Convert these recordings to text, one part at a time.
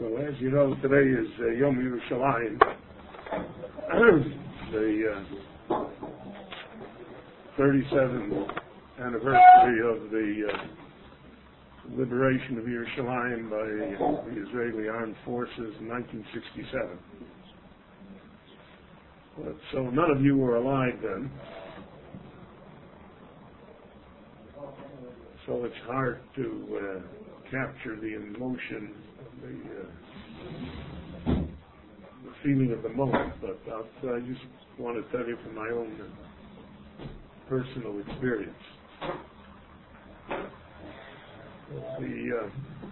So as you know, today is Yom Yerushalayim, the 37th anniversary of the liberation of Yerushalayim by the Israeli Armed Forces in 1967. So none of you were alive then. So it's hard to capture the emotion, the feeling of the moment. But I just want to tell you from my own personal experience. The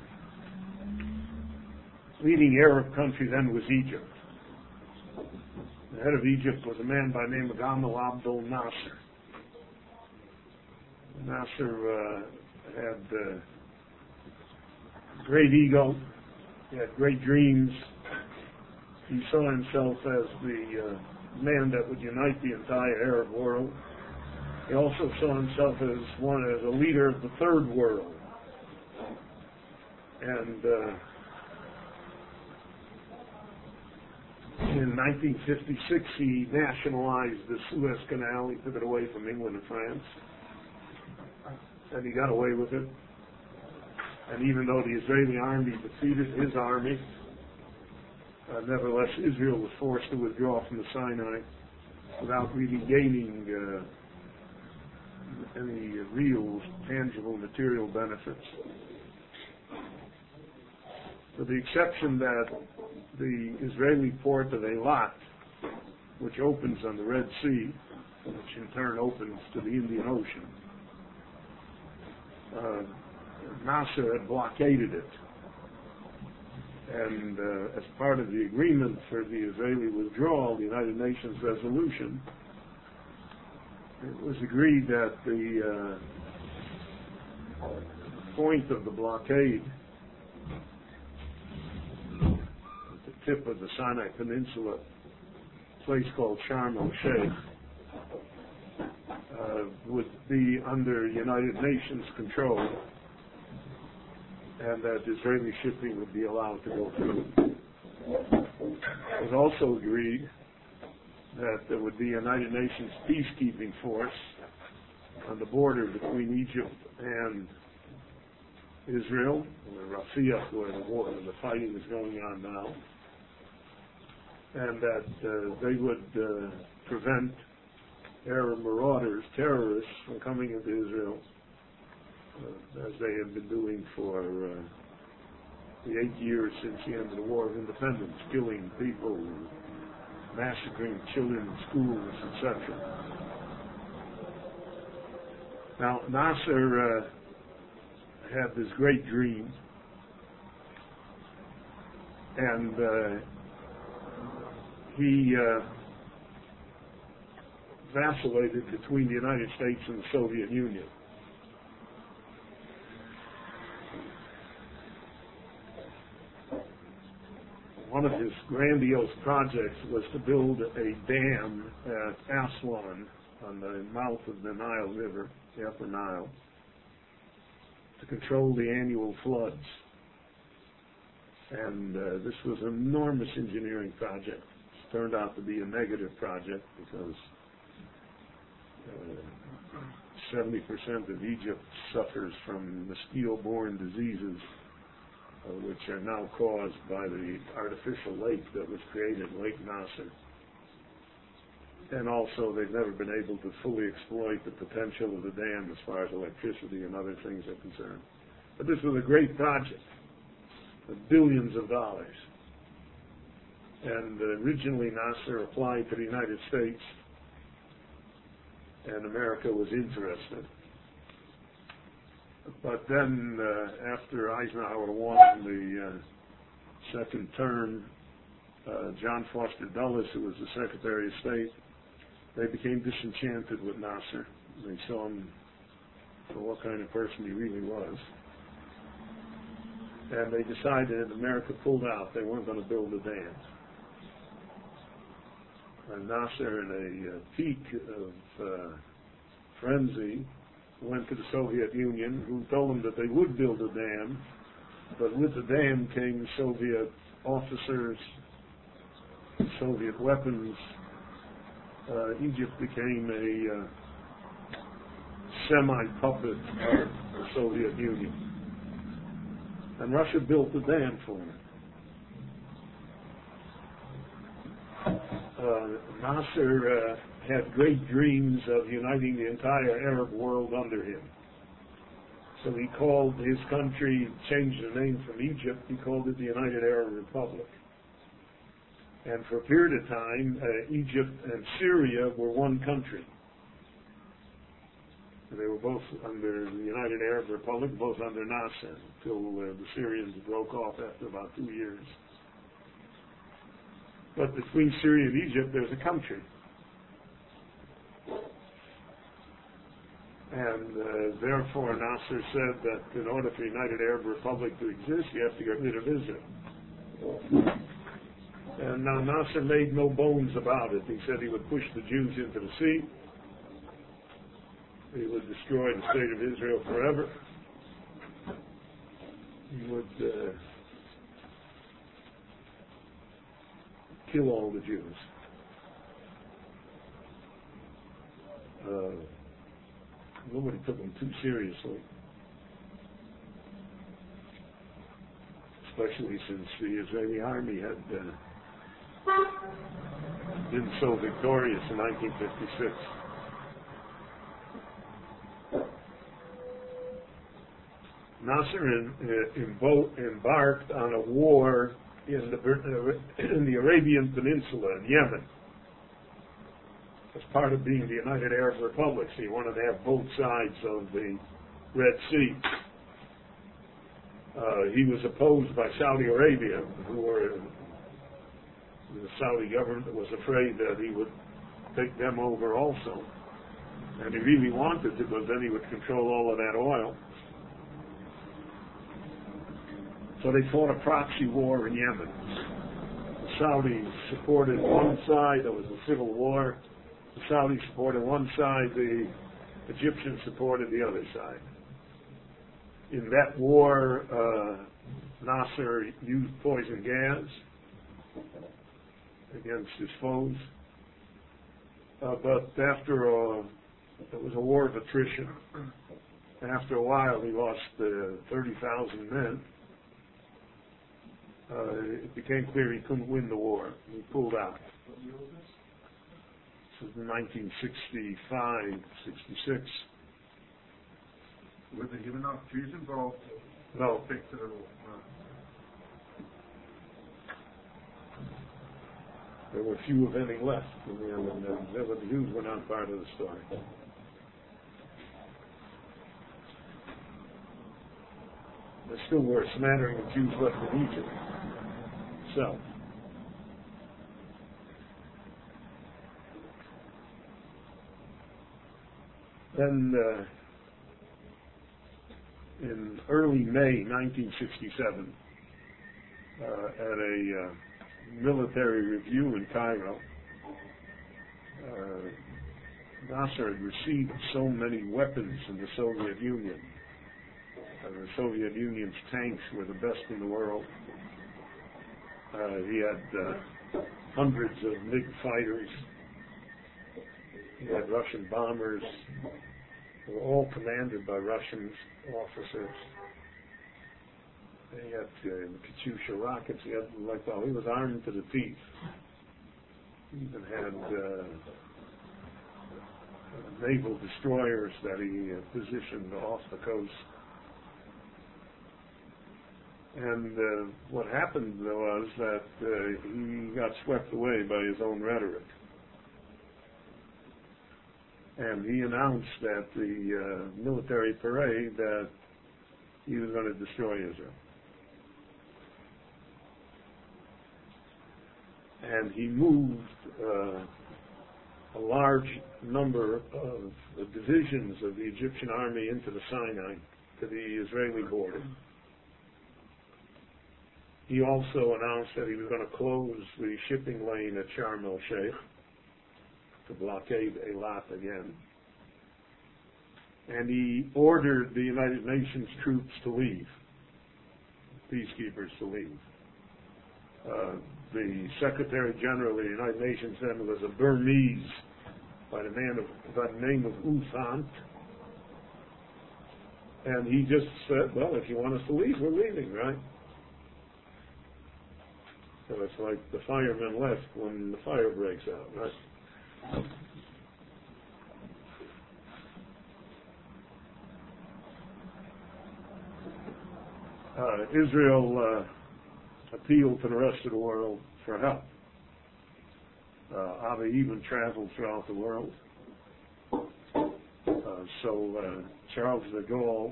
leading Arab country then was Egypt. The head of Egypt was a man by the name of Gamal Abdel Nasser. Nasser had great ego. He had great dreams. He saw himself as the man that would unite the entire Arab world. He also saw himself as a leader of the third world. And in 1956, he nationalized the Suez Canal. He took it away from England and France. And he got away with it. And even though the Israeli army defeated his army, nevertheless Israel was forced to withdraw from the Sinai without really gaining any real, tangible, material benefits. With the exception that the Israeli port of Eilat, which opens on the Red Sea, which in turn opens to the Indian Ocean, Nasser had blockaded it. And as part of the agreement for the Israeli withdrawal, the United Nations resolution, it was agreed that the point of the blockade, at the tip of the Sinai Peninsula, a place called Sharm el-Sheikh, would be under United Nations control, and that Israeli shipping would be allowed to go through. It was also agreed that there would be a United Nations peacekeeping force on the border between Egypt and Israel, or Rafah, where the fighting is going on now, and that they would prevent Arab marauders, terrorists, from coming into Israel, as they have been doing for the 8 years since the end of the War of Independence, killing people, massacring children in schools, etc. Now, Nasser had this great dream, and he vacillated between the United States and the Soviet Union. One of his grandiose projects was to build a dam at Aswan on the mouth of the Nile River, the Upper Nile, to control the annual floods. And this was an enormous engineering project. It turned out to be a negative project because 70% of Egypt suffers from mosquito-borne diseases, which are now caused by the artificial lake that was created, Lake Nasser. And also, they've never been able to fully exploit the potential of the dam as far as electricity and other things are concerned. But this was a great project, with billions of dollars. And originally, Nasser applied to the United States, and America was interested. But then, after Eisenhower won the second term, John Foster Dulles, who was the Secretary of State, they became disenchanted with Nasser. They saw him for what kind of person he really was. And they decided, America pulled out, they weren't going to build a dam. And Nasser, in a peak of frenzy, went to the Soviet Union, who told him that they would build a dam But with the dam came Soviet officers, Soviet weapons. Egypt became a semi-puppet of the Soviet Union. And Russia built the dam for him. Nasser had great dreams of uniting the entire Arab world under him. So he called his country, changed the name from Egypt, he called it the United Arab Republic. And for a period of time, Egypt and Syria were one country. They were both under the United Arab Republic, both under Nasser, until the Syrians broke off after about 2 years. But between Syria and Egypt, there's a country. And therefore, Nasser said that in order for the United Arab Republic to exist, you have to get rid of Israel. And now Nasser made no bones about it. He said he would push the Jews into the sea. He would destroy the state of Israel forever. He would kill all the Jews. Nobody took him too seriously, especially since the Israeli army had been so victorious in 1956. Nasser embarked on a war in the Arabian Peninsula in Yemen as part of being the United Arab Republic. So he wanted to have both sides of the Red Sea. He was opposed by Saudi Arabia, the Saudi government was afraid that he would take them over also. And he really wanted to, because then he would control all of that oil. So they fought a proxy war in Yemen. The Saudis supported one side, there was a civil war. The Saudis supported one side, the Egyptians supported the other side. In that war, Nasser used poison gas against his foes. But after it was a war of attrition. After a while, he lost 30,000 men. It became clear he couldn't win the war. He pulled out. This was in 1965, 66. Were there even enough Jews involved? No. There were few of any left in the end, and the Jews were not part of the story. There still were a smattering of Jews left in Egypt. So, then in early May 1967, at a military review in Cairo, Nasser had received so many weapons from the Soviet Union. The Soviet Union's tanks were the best in the world. He had hundreds of MiG fighters. He had Russian bombers. They were all commanded by Russian officers. He had Katyusha rockets. He was armed to the teeth. He even had naval destroyers that he positioned off the coast. And what happened was that he got swept away by his own rhetoric. And he announced at the military parade that he was going to destroy Israel. And he moved a large number of divisions of the Egyptian army into the Sinai, to the Israeli border. He also announced that he was going to close the shipping lane at Sharm el-Sheikh to blockade Eilat again. And he ordered the United Nations troops to leave. peacekeepers to leave. The Secretary General of the United Nations then was a Burmese by the name of U Thant, and he just said, well, if you want us to leave, we're leaving, right? So it's like the firemen left when the fire breaks out, right? Israel appealed to the rest of the world for help. Abba even traveled throughout the world. So Charles de Gaulle,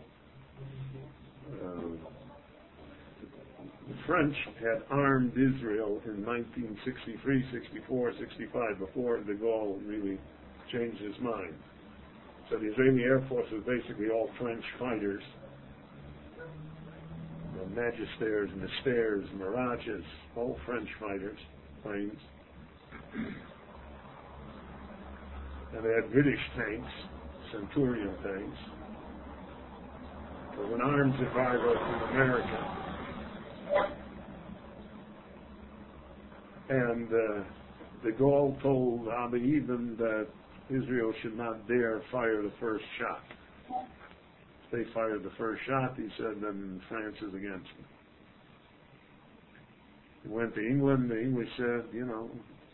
the French had armed Israel in 1963, 64, 65, before de Gaulle really changed his mind. So the Israeli Air Force was basically all French fighters. Magisters, Mystères, Mirages, all French fighters, planes. And they had British tanks, Centurion tanks. There was an arms embargo from America. And de Gaulle told Abba Eban that Israel should not dare fire the first shot. They fired the first shot, he said, then France is against them. He went to England, the English said, you know,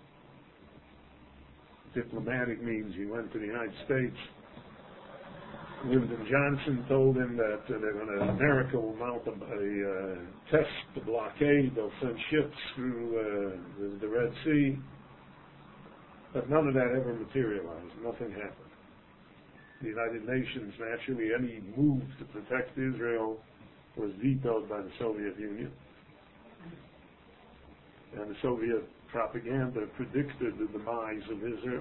diplomatic means. He went to the United States. Lyndon Johnson told him that America will mount a test the blockade, they'll send ships through the Red Sea. But none of that ever materialized, nothing happened. The United Nations, naturally, any move to protect Israel was vetoed by the Soviet Union. And the Soviet propaganda predicted the demise of Israel.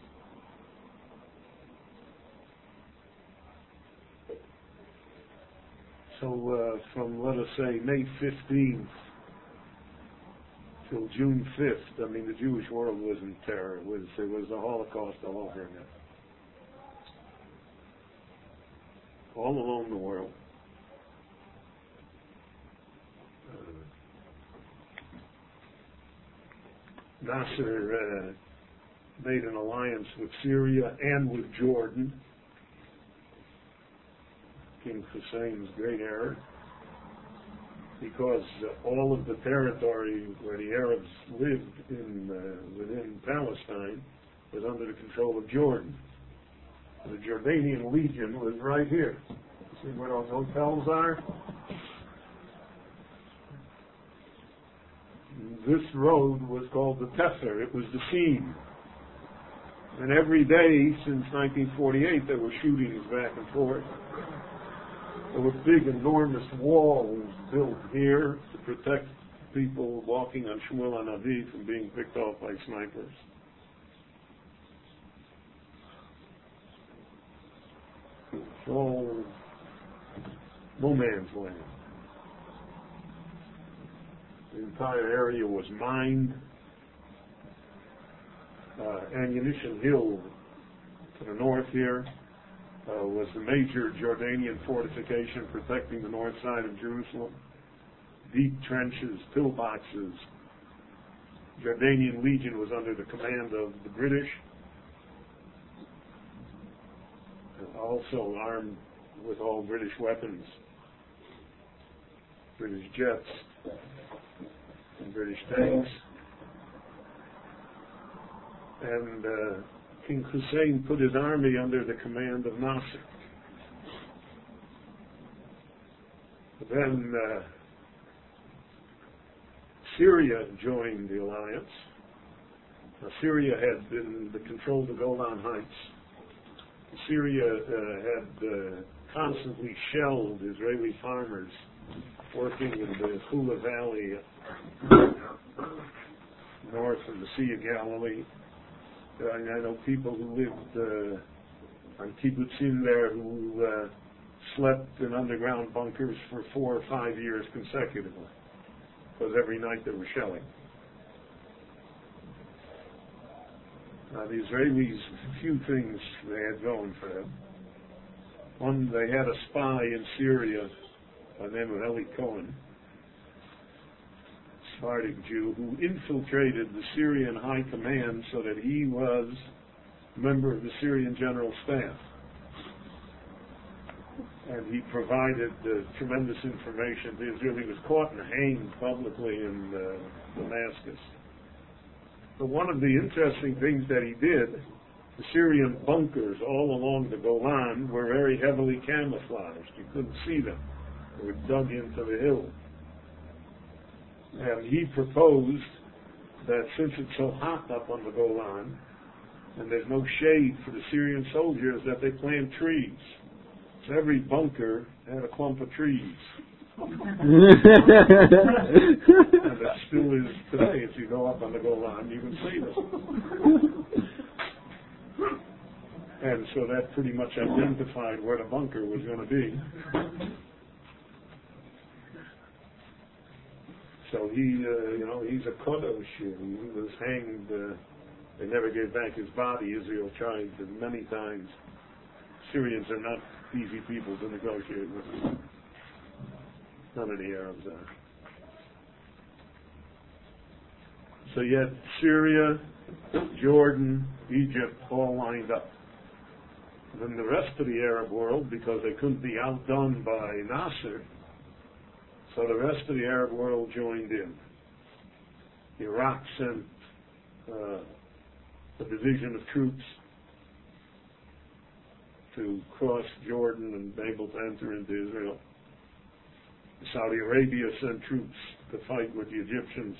So from, let us say, May 15th till June 5th, I mean, the Jewish world was in terror. It was the Holocaust all over again. All along the world. Nasser made an alliance with Syria and with Jordan. King Hussein's great error, because all of the territory where the Arabs lived within Palestine was under the control of Jordan. The Jordanian Legion was right here. See where those hotels are? This road was called the Tether. It was the seam. And every day since 1948 there were shootings back and forth. There were big, enormous walls built here to protect people walking on Shmuel HaNavi from being picked off by snipers. It's all no man's land. The entire area was mined. Ammunition Hill to the north here was the major Jordanian fortification protecting the north side of Jerusalem. Deep trenches, pillboxes. Jordanian Legion was under the command of the British, also armed with all British weapons, British jets, and British tanks. And King Hussein put his army under the command of Nasser. Then Syria joined the alliance. Syria had been the control of the Golan Heights. Syria had constantly shelled Israeli farmers working in the Hula Valley north of the Sea of Galilee. I know people who lived on kibbutzim there who slept in underground bunkers for 4 or 5 years consecutively, because every night they were shelling. The Israelis, few things they had going for them. One, they had a spy in Syria by the name of Eli Cohen, Sephardic Jew who infiltrated the Syrian high command so that he was a member of the Syrian General Staff. And he provided tremendous information to Israel. He was caught and hanged publicly in Damascus. But one of the interesting things that he did, the Syrian bunkers all along the Golan were very heavily camouflaged. You couldn't see them. They were dug into the hill. And he proposed that since it's so hot up on the Golan, and there's no shade for the Syrian soldiers, that they plant trees. So every bunker had a clump of trees. And it still is today. If you go up on the Golan, you can see them. And so that pretty much identified where the bunker was going to be. So he's a Kodosh. He was hanged. They never gave back his body. Israel tried many times. Syrians are not easy people to negotiate with. None of the Arabs are. So yet Syria, Jordan, Egypt all lined up. Then the rest of the Arab world, because they couldn't be outdone by Nasser, so the rest of the Arab world joined in. Iraq sent a division of troops to cross Jordan and be able to enter into Israel. Saudi Arabia sent troops to fight with the Egyptians.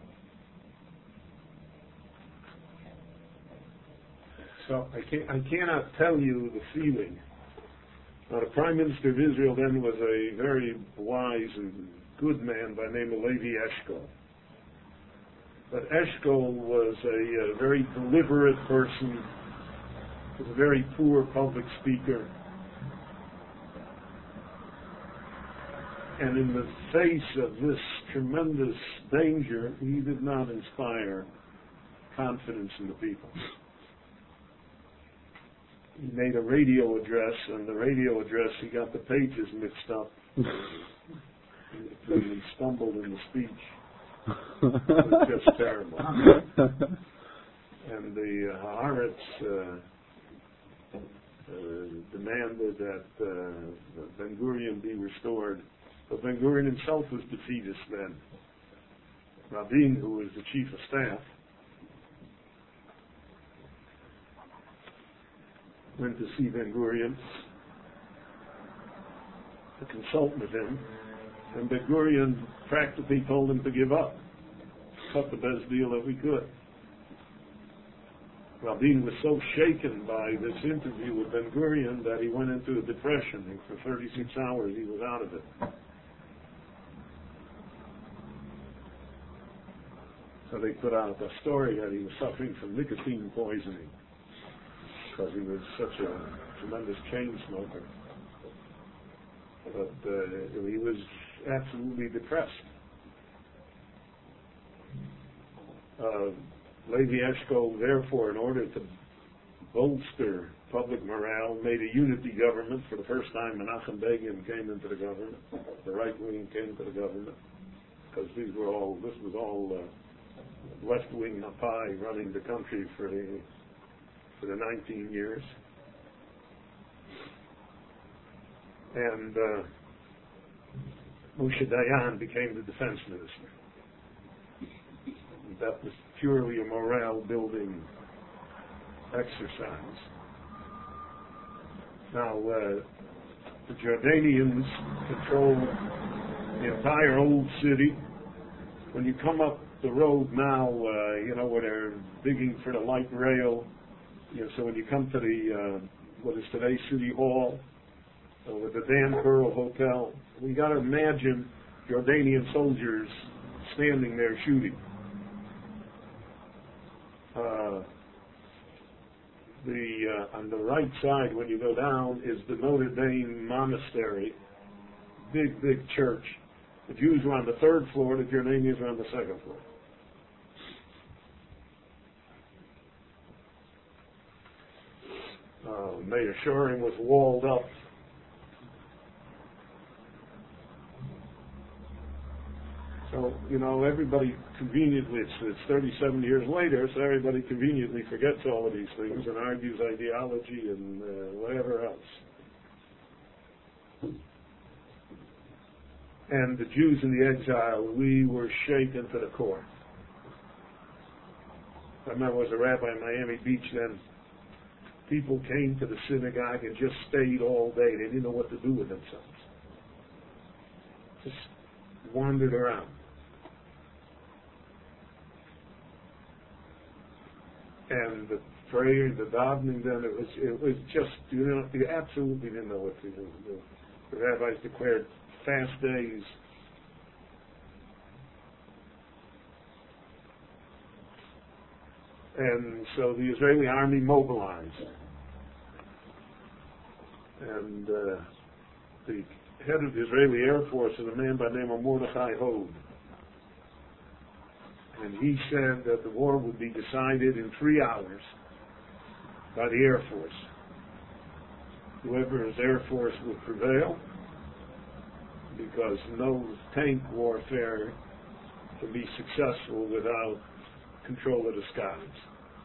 So I cannot tell you the feeling. Now, the Prime Minister of Israel then was a very wise and good man by the name of Levi Eshkol. But Eshkol was a very deliberate person. He was a very poor public speaker. And in the face of this tremendous danger, he did not inspire confidence in the people. He made a radio address, and the radio address, he got the pages mixed up. He stumbled in the speech. It was just terrible. And the Haaretz demanded that Ben-Gurion be restored. But Ben-Gurion himself was defeatist then. Rabin, who was the chief of staff, went to see Ben-Gurion to consult with him, and Ben-Gurion practically told him to give up, cut the best deal that we could. Rabin was so shaken by this interview with Ben-Gurion that he went into a depression, and for 36 hours he was out of it. So they put out a story that he was suffering from nicotine poisoning, because he was such a tremendous chain smoker. But he was absolutely depressed. Levi Eshkol, therefore, in order to bolster public morale, made a unity government. For the first time, Menachem Begin came into the government. The right wing came to the government, because this was all left-wing Mapai running the country for the 19 years. And Moshe Dayan became the defense minister. That was purely a morale-building exercise. Now, the Jordanians controlled the entire old city. When you come up the road now, where they're digging for the light rail, so when you come to the, what is today City Hall, with the Dan Pearl Hotel, we got to imagine Jordanian soldiers standing there shooting. On the right side, when you go down, is the Notre Dame Monastery, big church. The Jews were on the third floor, the Jordanians were on the second floor. Mayor Shoring was walled up. So, everybody conveniently, it's 37 years later, so everybody conveniently forgets all of these things and argues ideology and whatever else. And the Jews in the exile, we were shaken to the core. I remember I was a rabbi in Miami Beach then. People came to the synagogue and just stayed all day. They didn't know what to do with themselves. Just wandered around. And the prayer, the davening, then it was just, you absolutely didn't know what to do. The rabbis declared fast days. And so the Israeli army mobilized. And the head of the Israeli Air Force is a man by the name of Mordechai Hod. And he said that the war would be decided in 3 hours by the Air Force. Whoever's Air Force would prevail, because no tank warfare can be successful without control of the skies.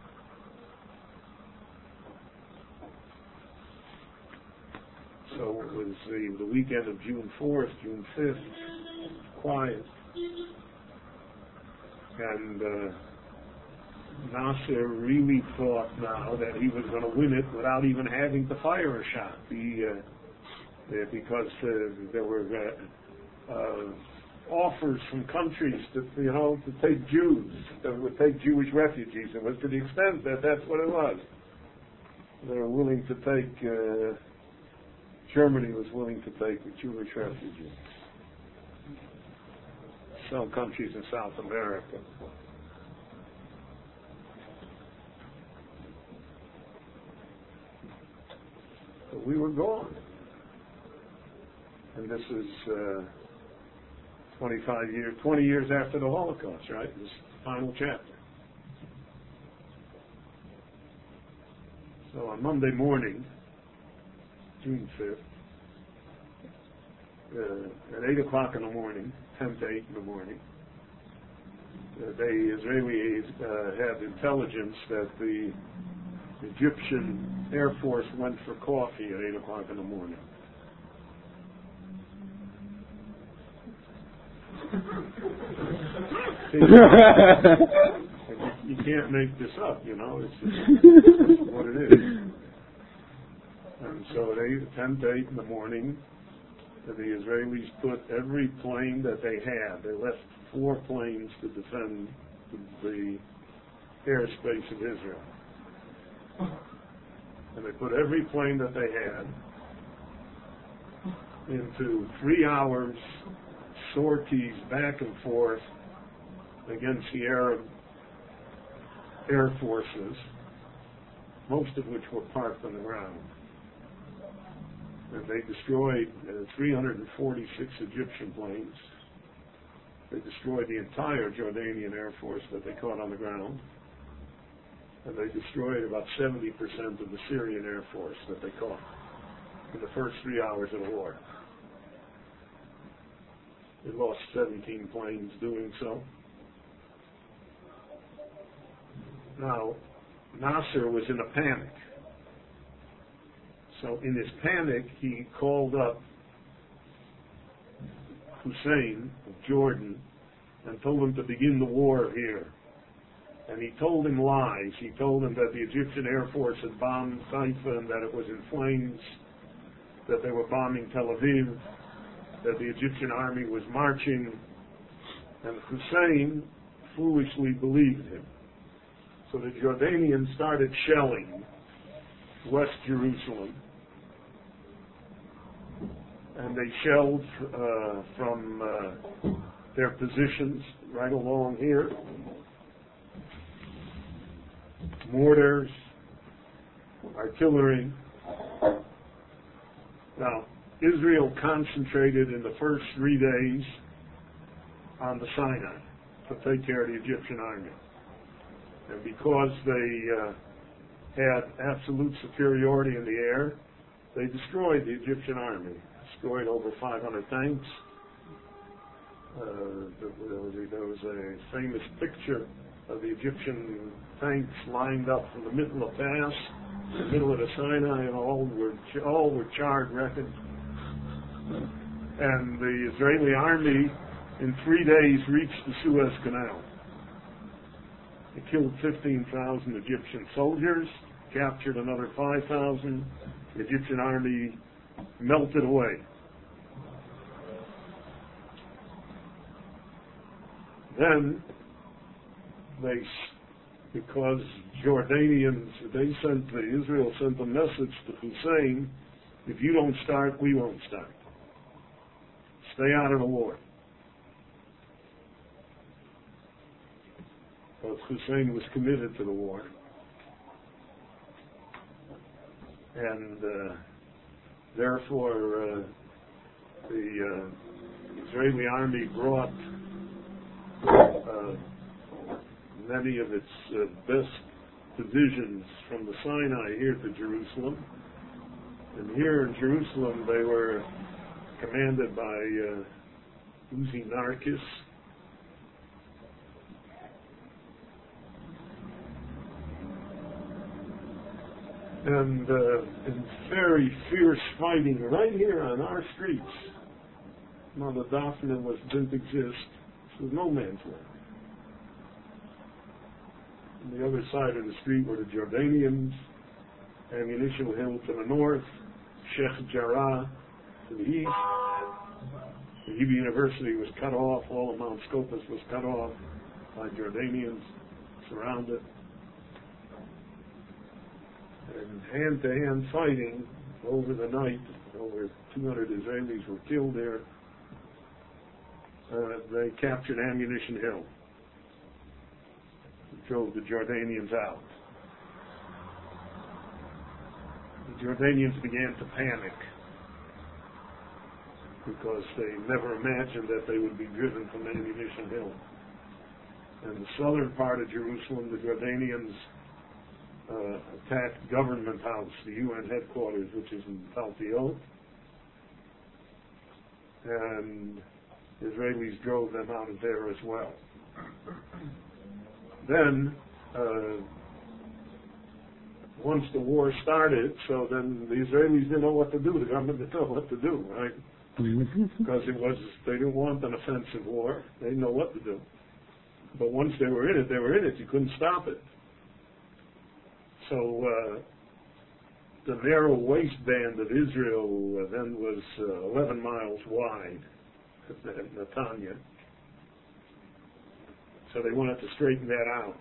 So it was the weekend of June 4th, June 5th, quiet. And Nasser really thought now that he was going to win it without even having to fire a shot. Because there were offers from countries to take Jews, that would take Jewish refugees. It was to the extent that that's what it was. They were willing to take, Germany was willing to take the Jewish refugees. Some countries in South America. But we were gone. And this is 20 years after the Holocaust, right? This is the final chapter. So on Monday morning, June 5th, at 8 o'clock in the morning, 10 to 8 in the morning, the Israelis had intelligence that the Egyptian Air Force went for coffee at 8 o'clock in the morning. You can't make this up, it's just what it is. And so at 10 to 8 in the morning, the Israelis put every plane that they had. They left 4 planes to defend the airspace of Israel. And they put every plane that they had into 3 hours sorties back and forth against the Arab air forces, most of which were parked on the ground. And they destroyed 346 Egyptian planes. They destroyed the entire Jordanian Air Force that they caught on the ground. And they destroyed about 70% of the Syrian Air Force that they caught in the first 3 hours of the war. They lost 17 planes doing so. Now, Nasser was in a panic. So in his panic, he called up Hussein of Jordan and told him to begin the war here. And he told him lies. He told him that the Egyptian Air Force had bombed Haifa and that it was in flames, that they were bombing Tel Aviv, that the Egyptian army was marching. And Hussein foolishly believed him. So the Jordanians started shelling West Jerusalem. And they shelled from their positions right along here. Mortars, artillery. Now, Israel concentrated in the first 3 days on the Sinai to take care of the Egyptian army. And because they had absolute superiority in the air, they destroyed the Egyptian army. Destroyed over 500 tanks, There was a famous picture of the Egyptian tanks lined up in the middle of Pass, in the middle of the Sinai, and all were charred wreckage. And the Israeli army, in 3 days, reached the Suez Canal. It killed 15,000 Egyptian soldiers, captured another 5,000. The Egyptian army melted away. Then, because Jordanians, Israel sent a message to Hussein, if you don't start, we won't start. Stay out of the war. But Hussein was committed to the war. And therefore, the Israeli army brought many of its best divisions from the Sinai here to Jerusalem. And here in Jerusalem, they were commanded by Uzi Narkis. And in very fierce fighting right here on our streets. Now the Daphne didn't exist. This was no man's land. On the other side of the street were the Jordanians, Ammunition Hill to the north, Sheikh Jarrah to the east. The Hebrew University was cut off, all of Mount Scopus was cut off by Jordanians, surrounded. And hand-to-hand fighting over the night, over 200 Israelis were killed there. They captured Ammunition Hill. Drove the Jordanians out. The Jordanians began to panic because they never imagined that they would be driven from Ammunition Hill. In the southern part of Jerusalem, the Jordanians attacked Government House, the UN headquarters, which is in Talpiot, and Israelis drove them out of there as well. Then, once the war started, so then the Israelis didn't know what to do. The government didn't know what to do, right? Because they didn't want an offensive war. They didn't know what to do. But once they were in it, they were in it. You couldn't stop it. So the narrow waistband of Israel then was 11 miles wide at Netanya. So they wanted to straighten that out.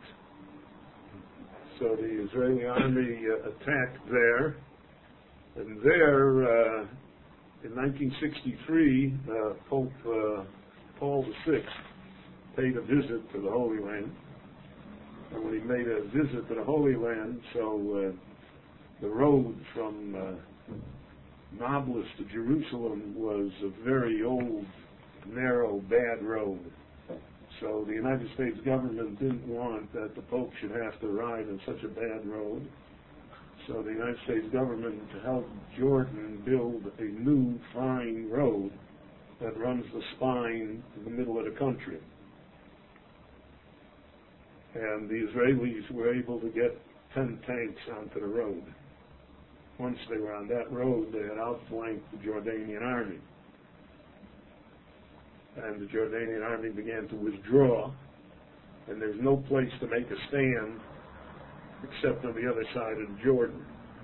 So the Israeli army attacked there. And there, in 1963, Pope Paul VI paid a visit to the Holy Land. And when he made a visit to the Holy Land, so the road from Nablus to Jerusalem was a very old, narrow, bad road. So the United States government didn't want that the Pope should have to ride on such a bad road. So the United States government helped Jordan build a new, fine road that runs the spine in the middle of the country. And the Israelis were able to get 10 tanks onto the road. Once they were on that road, they had outflanked the Jordanian army. And the Jordanian army began to withdraw, and there's no place to make a stand except on the other side of Jordan.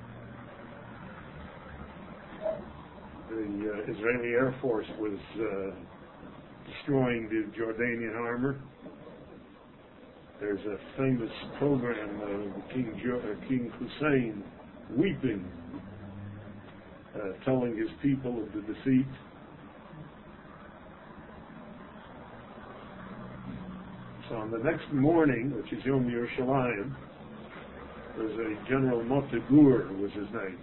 The Israeli Air Force was destroying the Jordanian armor. There's a famous program of King Hussein weeping, telling his people of the defeat. So on the next morning, which is Yom Yerushalayim, there's a General Motegur was his name.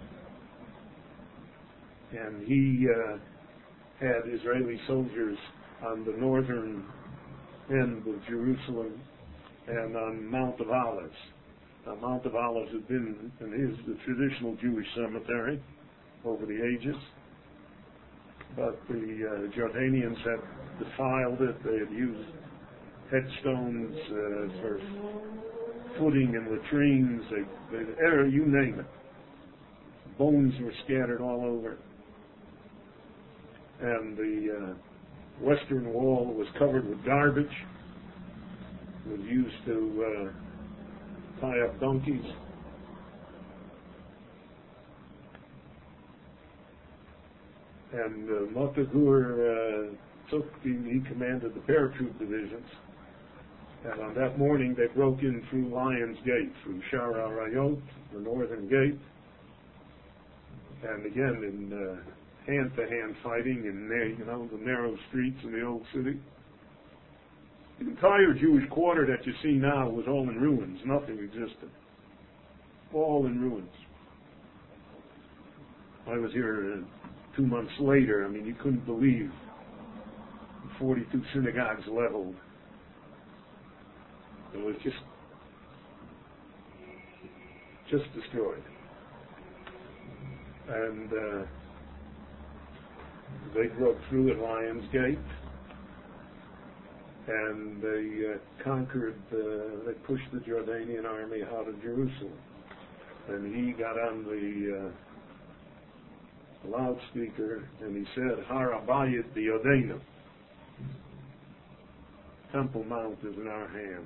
And he had Israeli soldiers on the northern end of Jerusalem and on Mount of Olives. Now, Mount of Olives had been and is the traditional Jewish cemetery over the ages. But the Jordanians had defiled it. They had used headstones for footing and latrines. You name it. Bones were scattered all over. And the western wall was covered with garbage. It was used to tie up donkeys. And Montegur he commanded the paratroop divisions. And on that morning, they broke in through Lion's Gate, through Shar Arayot, the northern gate. And again, in hand-to-hand fighting in the narrow streets of the old city. The entire Jewish quarter that you see now was all in ruins. Nothing existed. All in ruins. I was here 2 months later. I mean, you couldn't believe 42 synagogues leveled. It was just destroyed. And they broke through at Lion's Gate, and they conquered, they pushed the Jordanian army out of Jerusalem. And he got on the loudspeaker and he said, Har Habayit biyodenu. Temple Mount is in our hands.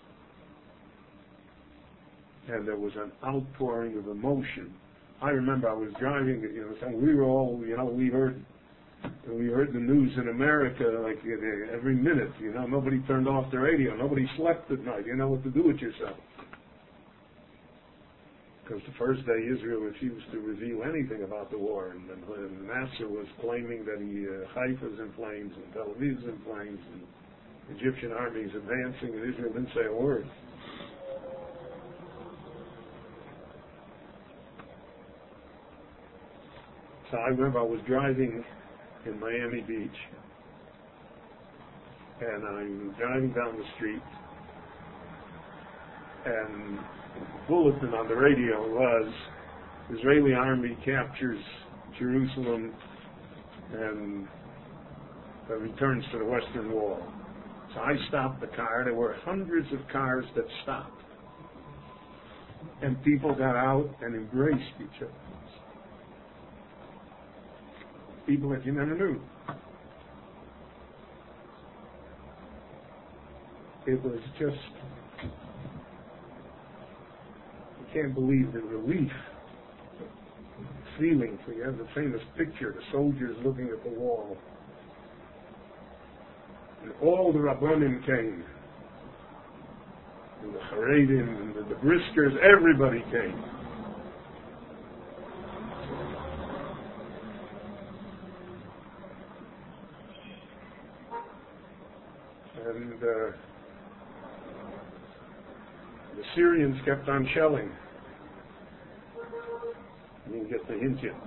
And there was an outpouring of emotion. I remember I was driving, and we were all, we heard the news in America like every minute. Nobody turned off the radio. Nobody slept at night. You didn't know what to do with yourself. Because the first day Israel refused to reveal anything about the war, and Nasser was claiming that Haifa's in flames and Tel Aviv's in flames, and the Egyptian army is advancing, and Israel didn't say a word. So I remember I was driving in Miami Beach, and I'm driving down the street, and the bulletin on the radio was, Israeli army captures Jerusalem and returns to the Western Wall. So I stopped the car. There were hundreds of cars that stopped. And people got out and embraced each other. People that you never knew. It was just, you can't believe the relief feeling. So you have the famous picture, the soldiers looking at the wall. And all the Rabbanim came. And the Haredim, and the Briskers, everybody came. And the Syrians kept on shelling. You get the hint yet.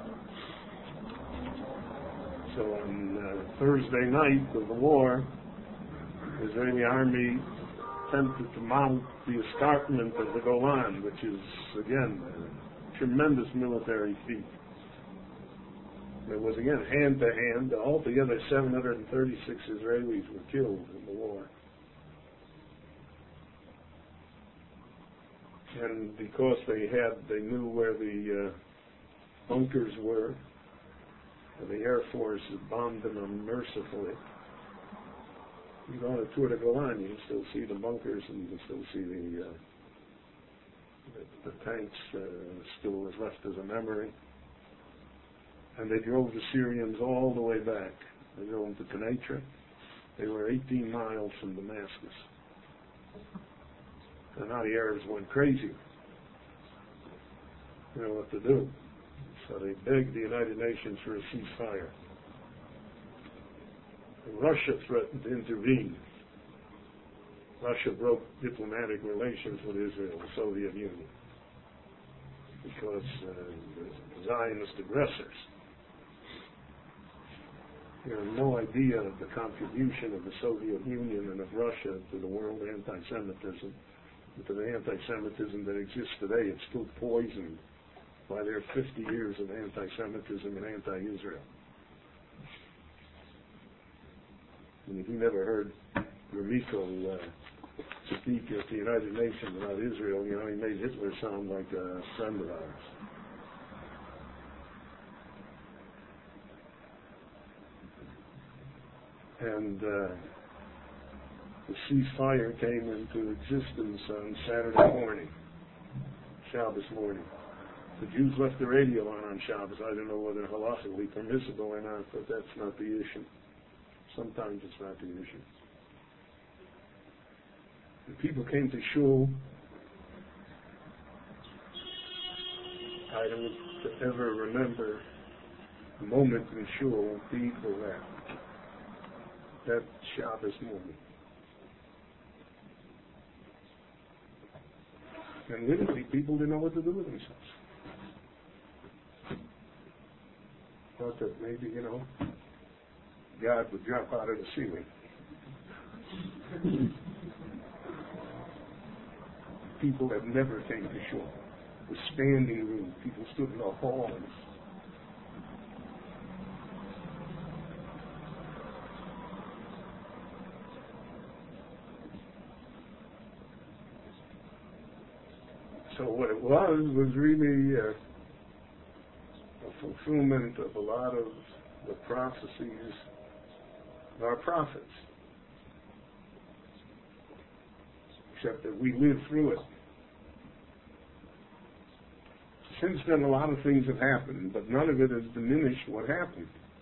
So on Thursday night of the war, the Israeli army attempted to mount the escarpment of the Golan, which is, again, a tremendous military feat. There was, again, hand-to-hand. Altogether, 736 Israelis were killed in the war. And because they knew where the bunkers were, and the Air Force had bombed them unmercifully. You go on a tour to Golan, you can still see the bunkers, and you can still see the tanks still as left as a memory. And they drove the Syrians all the way back. They drove them to Quneitra. They were 18 miles from Damascus. And now the Arabs went crazy. You know what to do. So they begged the United Nations for a ceasefire. And Russia threatened to intervene. Russia broke diplomatic relations with Israel, the Soviet Union, because the Zionist aggressors. You have no idea of the contribution of the Soviet Union and of Russia to the world anti-Semitism, and to the anti-Semitism that exists today. It's still poisoned by their 50 years of anti-Semitism and anti-Israel. And he never heard Gromyko speak at the United Nations about Israel. You know, he made Hitler sound like a friend of ours. And the ceasefire came into existence on Saturday morning, Shabbos morning. The Jews left the radio on Shabbos. I don't know whether halakhically permissible or not, but that's not the issue. Sometimes it's not the issue. The people came to shul. I don't ever remember a moment in shul to equal that Shabbos morning. And literally, people didn't know what to do with themselves. Thought that maybe, you know, God would drop out of the ceiling. People that never came to shul. The standing room. People stood in the halls. So what it was really a fulfillment of a lot of the prophecies of our prophets. Except that we lived through it. Since then, a lot of things have happened, but none of it has diminished what happened.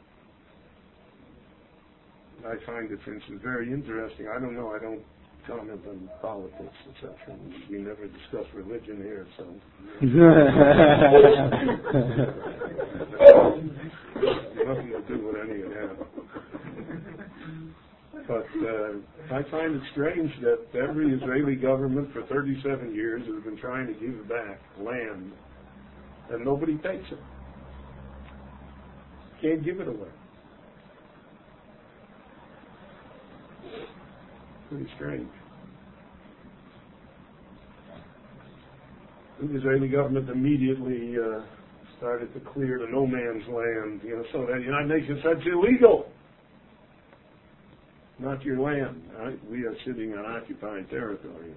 I find it, for instance, very interesting. I don't know, I don't comment on politics, etc. We never discuss religion here, so. Nothing to do with any of that. But I find it strange that every Israeli government for 37 years has been trying to give back land, and nobody takes it. Can't give it away. Pretty strange. The Israeli government immediately started to clear the no man's land, you know, so that the United Nations said it's illegal. Not your land, right? We are sitting on occupied territory.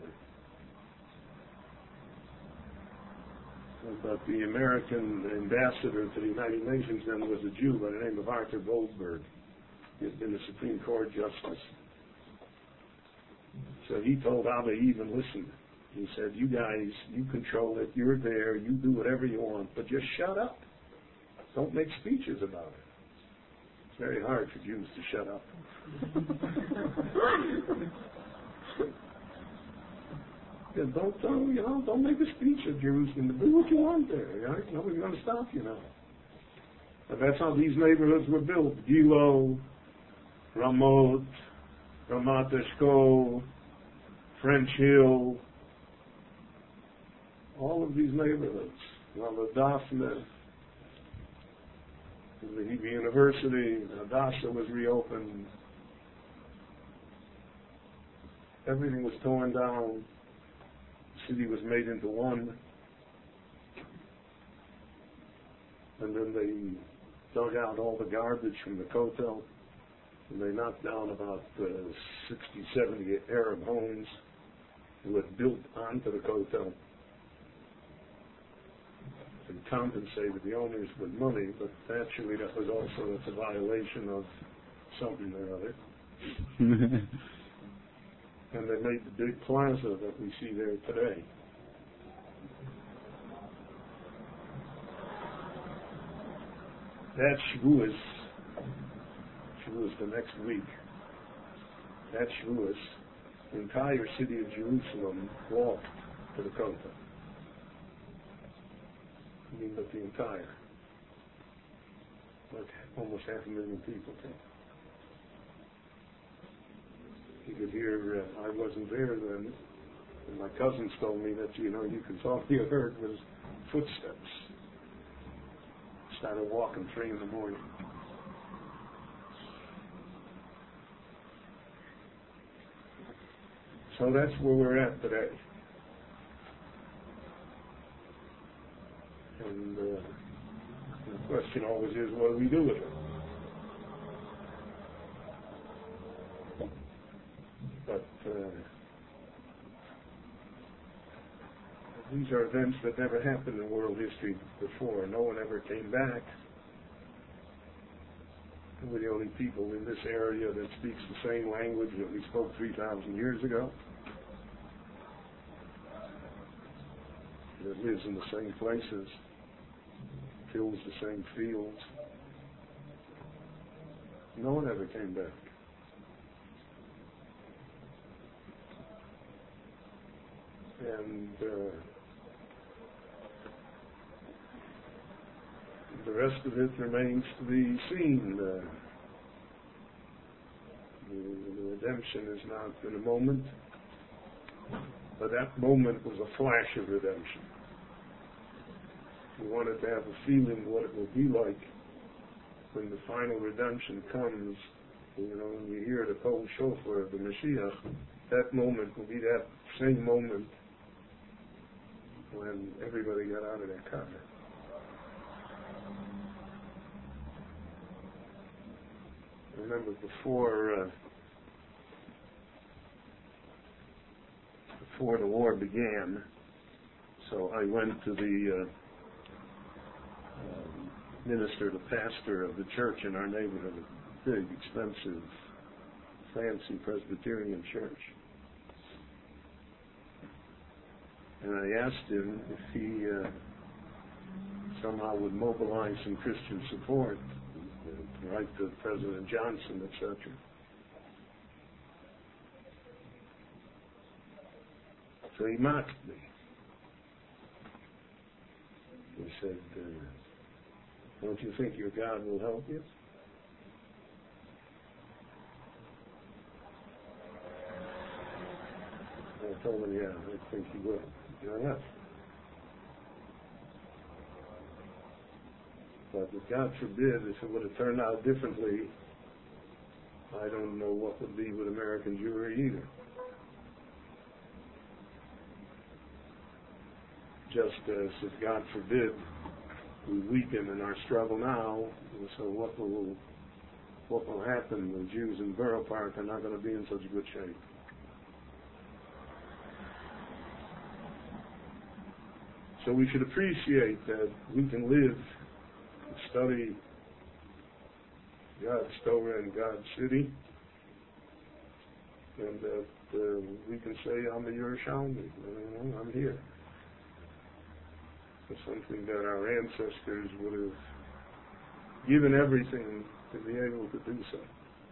But the American ambassador to the United Nations then was a Jew by the name of Arthur Goldberg. He had been a Supreme Court justice. So he told Abba Even, listen, he said, you guys, you control it, you're there, you do whatever you want, but just shut up. Don't make speeches about it. It's very hard for Jews to shut up. Yeah, don't make a speech of Jerusalem. Do what you want there, right? Nobody's going to stop you now. But that's how these neighborhoods were built. Gilo, Ramot, Ramat Eshkol, French Hill, all of these neighborhoods. Daphne, the Hebrew University, Hadassah was reopened. Everything was torn down. The city was made into one. And then they dug out all the garbage from the Kotel. And they knocked down about 60, 70 Arab homes who had built onto the Kotel and compensated the owners with money, but naturally that was also a violation of something or other. And they made the big plaza that we see there today. That Shavuos the next week, that Shavuos, the entire city of Jerusalem walked to the Kotel. I mean, but the entire, like almost 500,000 people came. You could hear, I wasn't there then, and my cousins told me that, you could all you heard was footsteps. Started walking 3 in the morning. So that's where we're at today. And the question always is, what do we do with it? But these are events that never happened in world history before. No one ever came back. We're the only people in this area that speaks the same language that we spoke 3,000 years ago, that lives in the same places, tills the same fields. No one ever came back. And the rest of it remains to be seen. The redemption is not in a moment, but that moment was a flash of redemption. We wanted to have a feeling what it will be like when the final redemption comes. You know, when you hear the kol shofar of the Mashiach, that moment will be that same moment when everybody got out of their car. I remember before the war began, so I went to the minister, the pastor of the church in our neighborhood, a big, expensive, fancy Presbyterian church. And I asked him if he somehow would mobilize some Christian support to write to President Johnson, etc. So he mocked me. He said, don't you think your God will help you? I told him, yeah, I think he will. And I left. But if God forbid, if it would have turned out differently, I don't know what would be with American Jewry either. Just as if God forbid we weaken in our struggle now, so what will happen? The Jews in Borough Park are not going to be in such good shape. So we should appreciate that we can live and study God's Torah in God's city, and that we can say, I'm a Yerushalmi, I'm here. It's something that our ancestors would have given everything to be able to do so.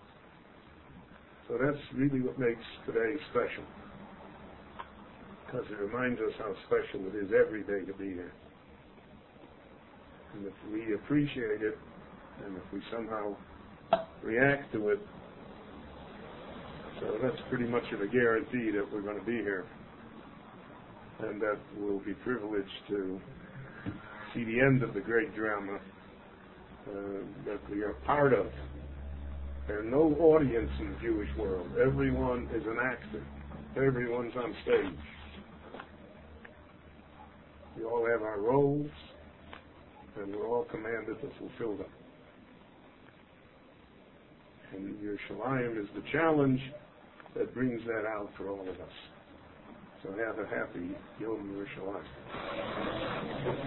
So that's really what makes today special, because it reminds us how special it is every day to be here. And if we appreciate it, and if we somehow react to it, so that's pretty much of a guarantee that we're going to be here, and that we'll be privileged to see the end of the great drama that we are part of. There's no audience in the Jewish world. Everyone is an actor. Everyone's on stage. We all have our roles, and we're all commanded to fulfill them. And Yerushalayim is the challenge that brings that out for all of us. So have a happy Yom Yerushalayim.